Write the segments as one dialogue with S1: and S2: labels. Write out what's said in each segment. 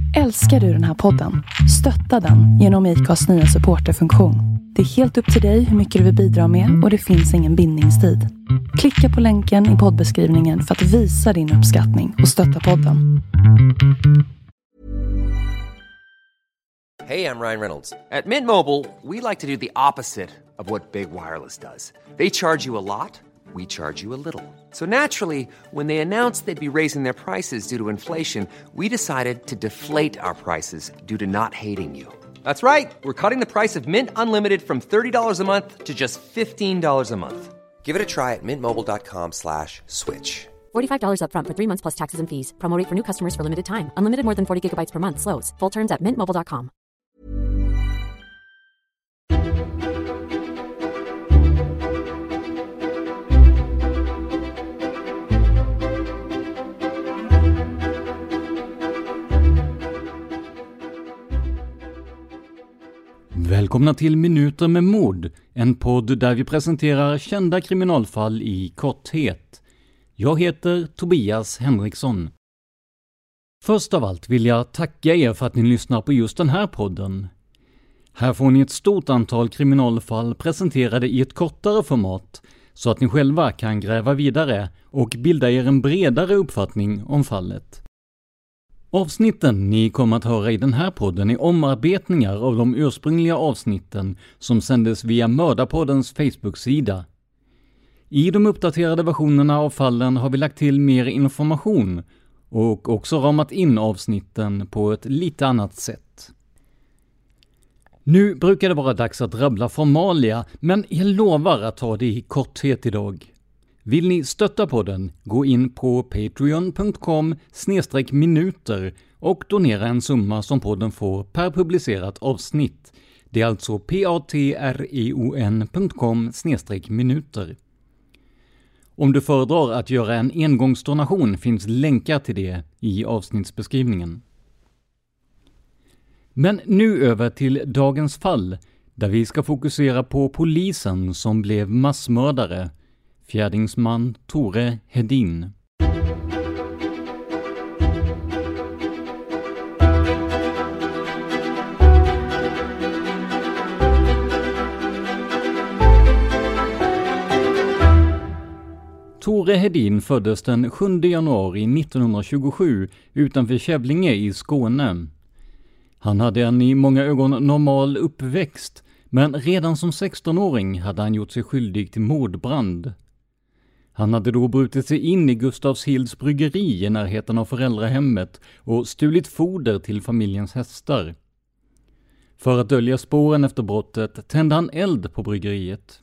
S1: Älskar du den här podden? Stötta den genom IKAs nya supporterfunktion. Det är helt upp till dig hur mycket du vill bidra med och det finns ingen bindningstid. Klicka på länken i poddbeskrivningen för att visa din uppskattning och stötta podden.
S2: Hey, I'm Ryan Reynolds. At Mint Mobile, we like to do the opposite of what Big Wireless does. They charge you a lot. We charge you a little. So naturally, when they announced they'd be raising their prices due to inflation, we decided to deflate our prices due to not hating you. That's right. We're cutting the price of Mint Unlimited from $30 a month to just $15 a month. Give it a try at mintmobile.com/switch.
S3: $45 up front for 3 months plus taxes and fees. Promo rate for new customers for limited time. Unlimited more than 40 gigabytes per month slows. Full terms at mintmobile.com.
S4: Välkomna till Minuter med mord, en podd där vi presenterar kända kriminalfall i korthet. Jag heter Tobias Henriksson. Först av allt vill jag tacka er för att ni lyssnar på just den här podden. Här får ni ett stort antal kriminalfall presenterade i ett kortare format så att ni själva kan gräva vidare och bilda er en bredare uppfattning om fallet. Avsnitten ni kommer att höra i den här podden är omarbetningar av de ursprungliga avsnitten som sändes via Mördarpoddens Facebook-sida. I de uppdaterade versionerna av fallen har vi lagt till mer information och också ramat in avsnitten på ett lite annat sätt. Nu brukar det vara dags att rabbla formalia, men jag lovar att ta det i korthet idag. Vill ni stötta podden, gå in på patreon.com/minuter och donera en summa som podden får per publicerat avsnitt. Det är alltså patreon.com/minuter. Om du föredrar att göra en engångsdonation finns länkar till det i avsnittsbeskrivningen. Men nu över till dagens fall, där vi ska fokusera på polisen som blev massmördare. Fjärdingsman Tore Hedin. Tore Hedin föddes den 7 januari 1927 utanför Kävlinge i Skåne. Han hade en i många ögon normal uppväxt, men redan som 16-åring hade han gjort sig skyldig till mordbrand. Han hade då brutit sig in i Gustavshilds bryggeri i närheten av föräldrahemmet och stulit foder till familjens hästar. För att dölja spåren efter brottet tände han eld på bryggeriet.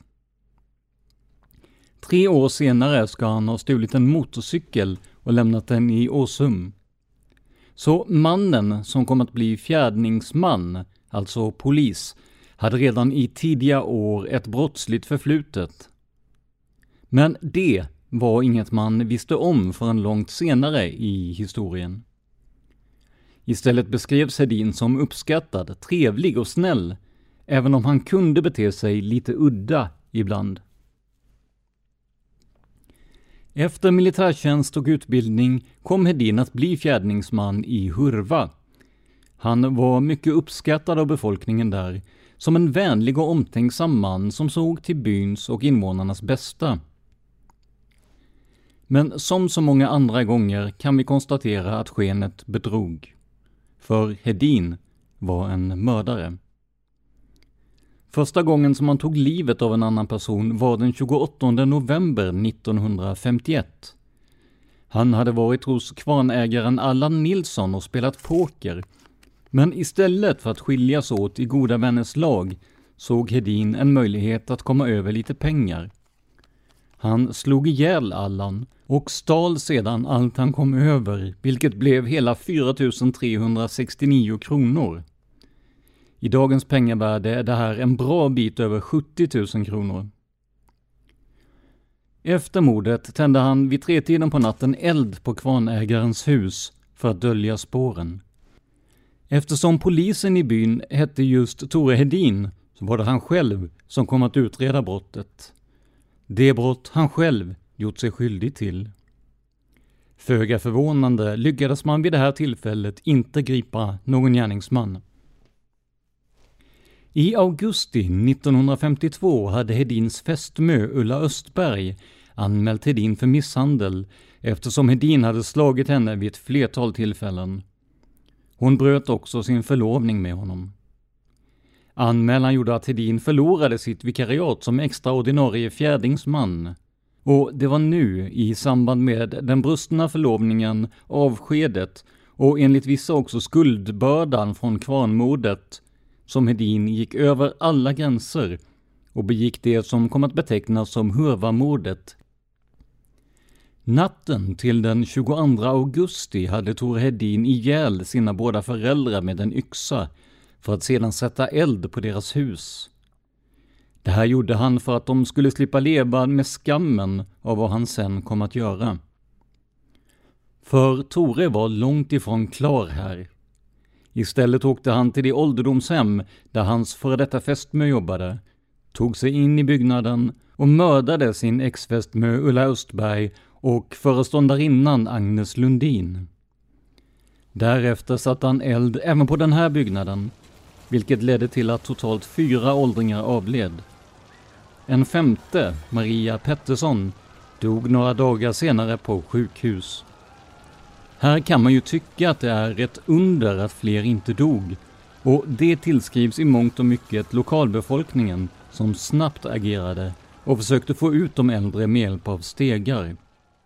S4: 3 år senare ska han ha stulit en motorcykel och lämnat den i Åsum. Så mannen som kom att bli fjärdningsman, alltså polis, hade redan i tidiga år ett brottsligt förflutet. Men det var inget man visste om förrän långt senare i historien. Istället beskrevs Hedin som uppskattad, trevlig och snäll, även om han kunde bete sig lite udda ibland. Efter militärtjänst och utbildning kom Hedin att bli fjärdningsman i Hurva. Han var mycket uppskattad av befolkningen där, som en vänlig och omtänksam man som såg till byns och invånarnas bästa. Men som så många andra gånger kan vi konstatera att skenet bedrog. För Hedin var en mördare. Första gången som han tog livet av en annan person var den 28 november 1951. Han hade varit hos kvarnägaren Allan Nilsson och spelat poker. Men istället för att skiljas åt i goda vänners lag såg Hedin en möjlighet att komma över lite pengar. Han slog ihjäl Allan och stal sedan allt han kom över, vilket blev hela 4 369 kronor. I dagens pengavärde är det här en bra bit över 70 000 kronor. Efter mordet tände han vid 3-tiden på natten eld på kvarnägarens hus för att dölja spåren. Eftersom polisen i byn hette just Tore Hedin så var det han själv som kom att utreda brottet. Det brott han själv gjort sig skyldig till. Föga förvånande lyckades man vid det här tillfället inte gripa någon gärningsman. I augusti 1952 hade Hedins fästmö Ulla Östberg anmält Hedin för misshandel eftersom Hedin hade slagit henne vid ett flertal tillfällen. Hon bröt också sin förlovning med honom. Anmälan gjorde att Hedin förlorade sitt vikariat som extraordinarie fjärdingsman. Och det var nu, i samband med den brustna förlovningen, avskedet och enligt vissa också skuldbördan från kvarnmordet, som Hedin gick över alla gränser och begick det som kom att betecknas som Hurvamordet. Natten till den 22 augusti hade Tore Hedin ihjäl sina båda föräldrar med en yxa för att sedan sätta eld på deras hus. Det här gjorde han för att de skulle slippa leva med skammen av vad han sen kom att göra. För Tore var långt ifrån klar här. Istället åkte han till det ålderdomshem där hans före detta fästmö jobbade, tog sig in i byggnaden och mördade sin exfästmö Ulla Östberg och föreståndarinnan Agnes Lundin. Därefter satte han eld även på den här byggnaden, vilket ledde till att totalt 4 åldringar avled. En femte, Maria Pettersson, dog några dagar senare på sjukhus. Här kan man ju tycka att det är ett under att fler inte dog, och det tillskrivs i mångt och mycket lokalbefolkningen som snabbt agerade och försökte få ut de äldre med hjälp av stegar.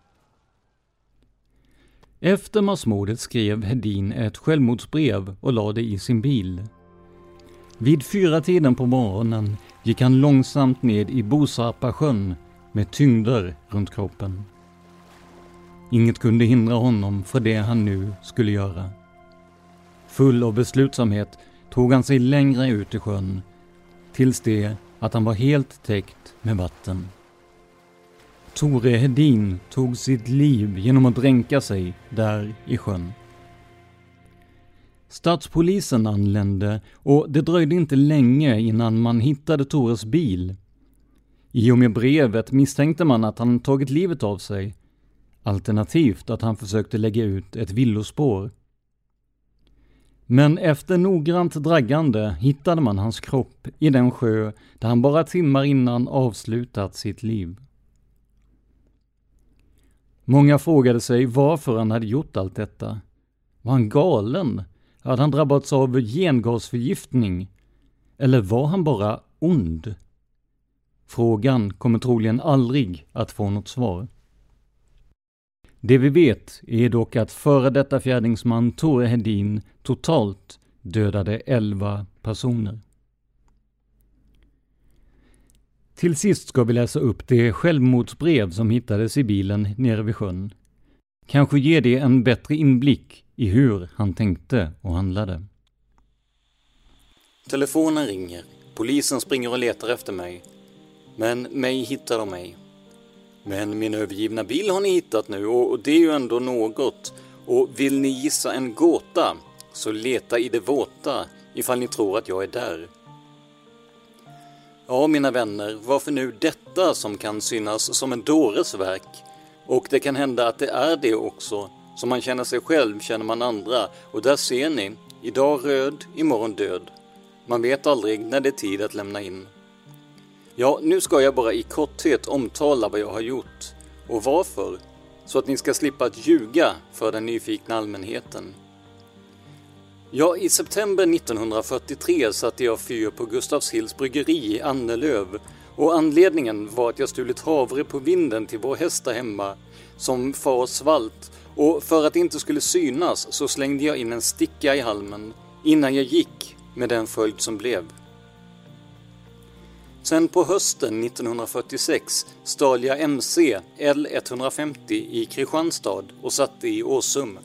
S4: Efter massmordet skrev Hedin ett självmordsbrev och lade det i sin bil. Vid 4-tiden på morgonen gick han långsamt ned i Bosarpasjön med tyngder runt kroppen. Inget kunde hindra honom för det han nu skulle göra. Full av beslutsamhet tog han sig längre ut i sjön, tills det att han var helt täckt med vatten. Tore Hedin tog sitt liv genom att dränka sig där i sjön. Stadspolisen anlände och det dröjde inte länge innan man hittade Tores bil. I och med brevet misstänkte man att han tagit livet av sig, alternativt att han försökte lägga ut ett villospår. Men efter noggrant draggande hittade man hans kropp i den sjö där han bara timmar innan avslutat sitt liv. Många frågade sig varför han hade gjort allt detta. Var han galen? Hade han drabbats av gengasförgiftning? Eller var han bara ond? Frågan kommer troligen aldrig att få något svar. Det vi vet är dock att före detta fjärdingsman Tore Hedin totalt dödade 11 personer. Till sist ska vi läsa upp det självmordsbrev som hittades i bilen nere vid sjön. Kanske ger det en bättre inblick i hur han tänkte och handlade.
S5: Telefonen ringer. Polisen springer och letar efter mig. Men mig hittar de ej. Men min övergivna bil har ni hittat nu och det är ju ändå något. Och vill ni gissa en gåta så leta i det våta ifall ni tror att jag är där. Ja, mina vänner, varför nu detta som kan synas som en dåres verk? Och det kan hända att det är det också. Som man känner sig själv känner man andra. Och där ser ni, idag röd, imorgon död. Man vet aldrig när det är tid att lämna in. Ja, nu ska jag bara i korthet omtala vad jag har gjort. Och varför? Så att ni ska slippa att ljuga för den nyfikna allmänheten. Ja, i september 1943 satte jag fyr på Gustavshills bryggeri i Annelöv. Och anledningen var att jag stulit havre på vinden till vår häst där hemma som far svalt. Och för att det inte skulle synas så slängde jag in en sticka i halmen innan jag gick, med den följd som blev. Sen på hösten 1946 stal jag MC L150 i Kristianstad och satte i Åsum.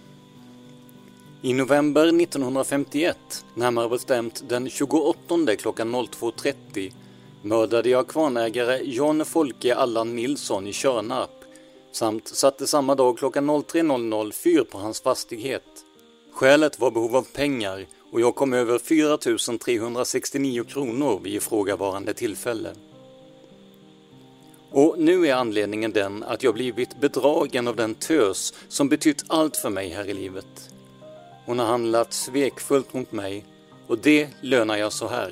S5: I november 1951, närmare bestämt den 28 klockan 02.30, mördade jag kvarnägare Jan Folke Allan Nilsson i Körnarp samt satte samma dag klockan 03.00 fyr på hans fastighet. Skälet var behov av pengar och jag kom över 4 369 kronor vid ifrågavarande tillfälle. Och nu är anledningen den att jag blivit bedragen av den tös som betytt allt för mig här i livet. Hon har handlat svekfullt mot mig och det lönar jag så här.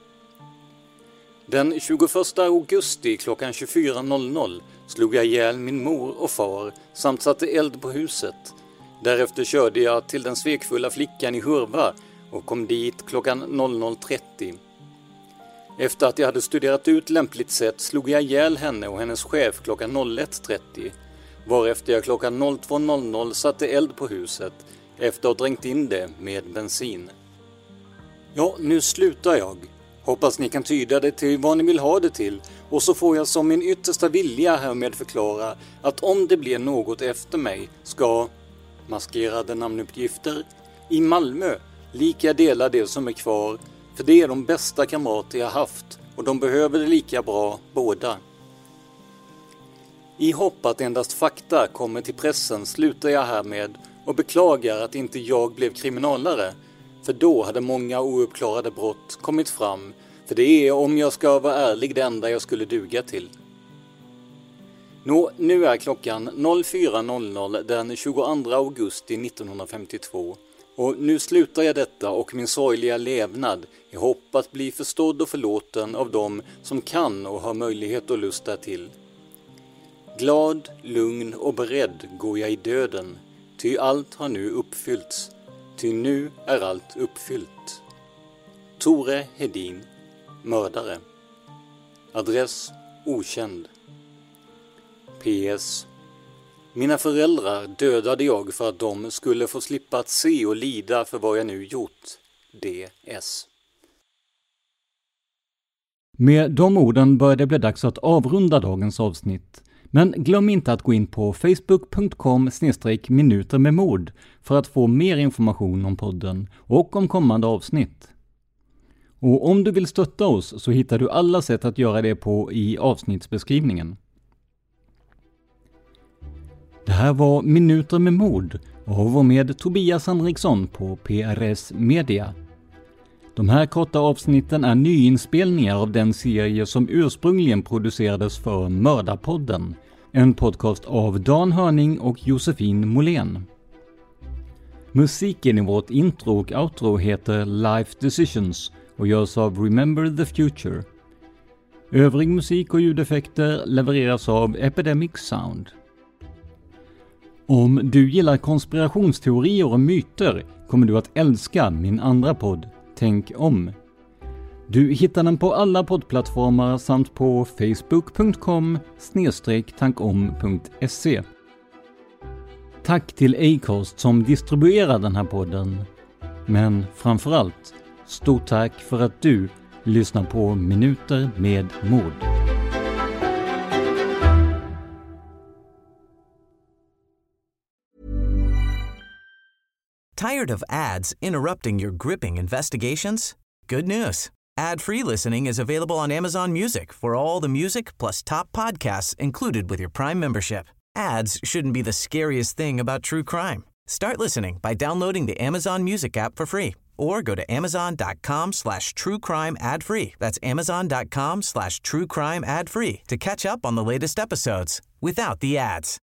S5: Den 21 augusti klockan 24.00 slog jag ihjäl min mor och far samt satte eld på huset. Därefter körde jag till den svekfulla flickan i Hurva och kom dit klockan 00.30. Efter att jag hade studerat ut lämpligt sätt slog jag ihjäl henne och hennes chef klockan 01.30. Varefter jag klockan 02.00 satte eld på huset efter att ha dränkt in det med bensin. Ja, nu slutar jag. Hoppas ni kan tyda det till vad ni vill ha det till och så får jag som min yttersta vilja härmed förklara att om det blir något efter mig ska maskerade namnuppgifter i Malmö lika dela det som är kvar, för det är de bästa kamrater jag haft och de behöver det lika bra båda. I hopp att endast fakta kommer till pressen slutar jag härmed och beklagar att inte jag blev kriminalare, för då hade många ouppklarade brott kommit fram, för det är, om jag ska vara ärlig, det enda jag skulle duga till. Nå, nu är klockan 04.00 den 22 augusti 1952 och nu slutar jag detta och min sorgliga levnad i hopp att bli förstådd och förlåten av dem som kan och har möjlighet och lust därtill. Glad, lugn och beredd går jag i döden, ty allt har nu uppfyllts, ty nu är allt uppfyllt. Tore Hedin, mördare. Adress okänd. PS. Mina föräldrar dödade jag för att de skulle få slippa att se och lida för vad jag nu gjort. DS.
S4: Med de orden börjar det bli dags att avrunda dagens avsnitt. Men glöm inte att gå in på facebook.com/minutermedmord för att få mer information om podden och om kommande avsnitt. Och om du vill stötta oss så hittar du alla sätt att göra det på i avsnittsbeskrivningen. Det här var Minuter med mord av och med Tobias Henriksson på PRS Media. De här korta avsnitten är nyinspelningar av den serie som ursprungligen producerades för Mördarpodden, en podcast av Dan Hörning och Josefin Molén. Musiken i vårt intro och outro heter Life Decisions och görs av Remember the Future. Övrig musik och ljudeffekter levereras av Epidemic Sound. Om du gillar konspirationsteorier och myter kommer du att älska min andra podd, Tänk om. Du hittar den på alla poddplattformar samt på facebook.com/tankom.se. Tack till Acast som distribuerar den här podden. Men framförallt, stort tack för att du lyssnar på Minuter med mord.
S6: Tired of ads interrupting your gripping investigations? Good news. Ad-free listening is available on Amazon Music for all the music plus top podcasts included with your Prime membership. Ads shouldn't be the scariest thing about true crime. Start listening by downloading the Amazon Music app for free or go to amazon.com/truecrime ad-free. That's amazon.com/truecrime ad-free to catch up on the latest episodes without the ads.